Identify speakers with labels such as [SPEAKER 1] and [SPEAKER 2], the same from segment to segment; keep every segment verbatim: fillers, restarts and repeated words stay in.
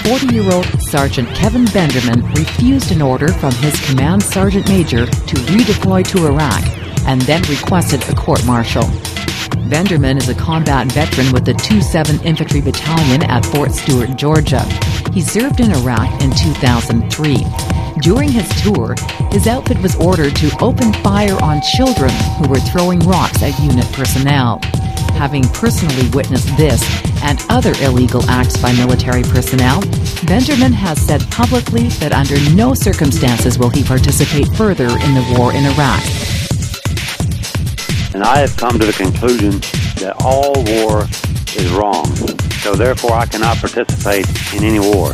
[SPEAKER 1] forty-year-old Sergeant Kevin Benderman refused an order from his command sergeant major to redeploy to Iraq and then requested a court-martial. Benderman is a combat veteran with the two seven Infantry Battalion at Fort Stewart, Georgia. He served in Iraq in two thousand three. During his tour, his outfit was ordered to open fire on children who were throwing rocks at unit personnel. Having personally witnessed this and other illegal acts by military personnel, Benderman has said publicly that under no circumstances will he participate further in the war in Iraq.
[SPEAKER 2] And I have come to the conclusion that all war is wrong, so therefore I cannot participate in any war.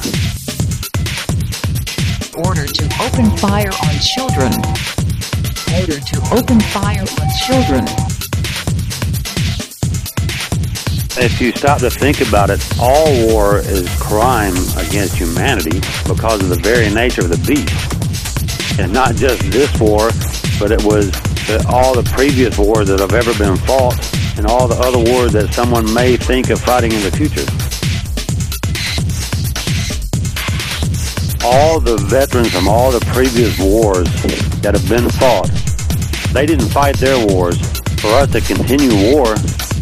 [SPEAKER 1] Order to open fire on children. Order to open fire on children.
[SPEAKER 2] If you stop to think about it, all war is crime against humanity because of the very nature of the beast. And not just this war, but it was the, all the previous wars that have ever been fought and all the other wars that someone may think of fighting in the future. All the veterans from all the previous wars that have been fought, they didn't fight their wars for us to continue war.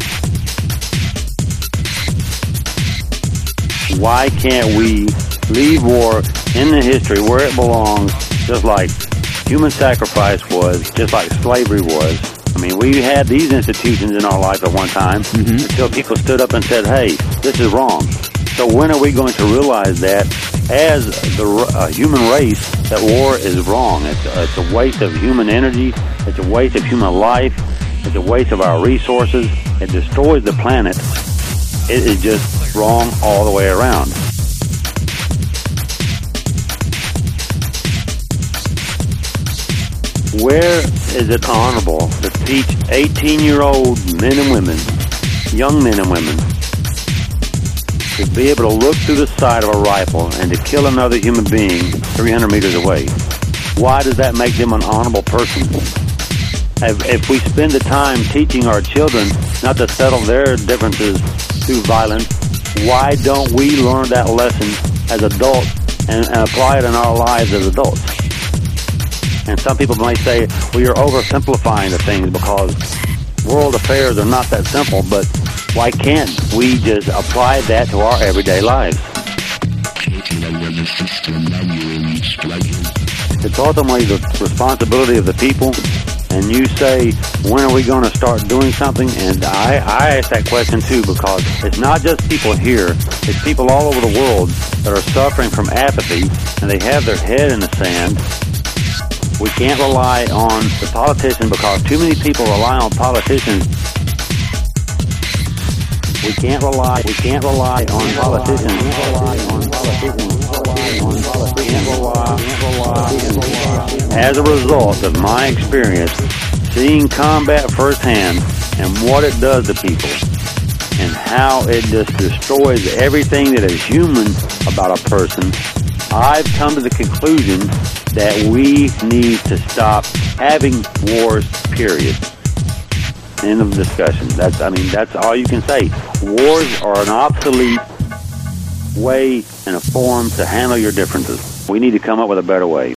[SPEAKER 2] Why can't we leave war in the history where it belongs, just like human sacrifice was, just like slavery was? I mean, we had these institutions in our life at one time mm-hmm. until people stood up and said, hey, this is wrong. So when are we going to realize that as the uh, human race, that war is wrong? It's, uh, it's a waste of human energy. It's a waste of human life. It's a waste of our resources. It destroys the planet. It is just wrong all the way around. Where is it honorable to teach eighteen-year-old men and women, young men and women, to be able to look through the sight of a rifle and to kill another human being three hundred meters away? Why does that make them an honorable person? If we spend the time teaching our children not to settle their differences through violence, why don't we learn that lesson as adults and, and apply it in our lives as adults? And some people might say, well, you're oversimplifying the things because world affairs are not that simple, but why can't we just apply that to our everyday lives? It's ultimately the responsibility of the people. And you say, when are we going to start doing something? And I, I ask that question too, because it's not just people here, it's people all over the world that are suffering from apathy, and they have their head in the sand. We can't rely on the politicians because too many people rely on politicians. We can't rely, we can't rely on politicians. We can't rely on politicians. As a result of my experience seeing combat firsthand and what it does to people and how it just destroys everything that is human about a person, I've come to the conclusion that we need to stop having wars, period. End of discussion. That's, I mean, that's all you can say. Wars are an obsolete way and a form to handle your differences. We need to come up with a better way.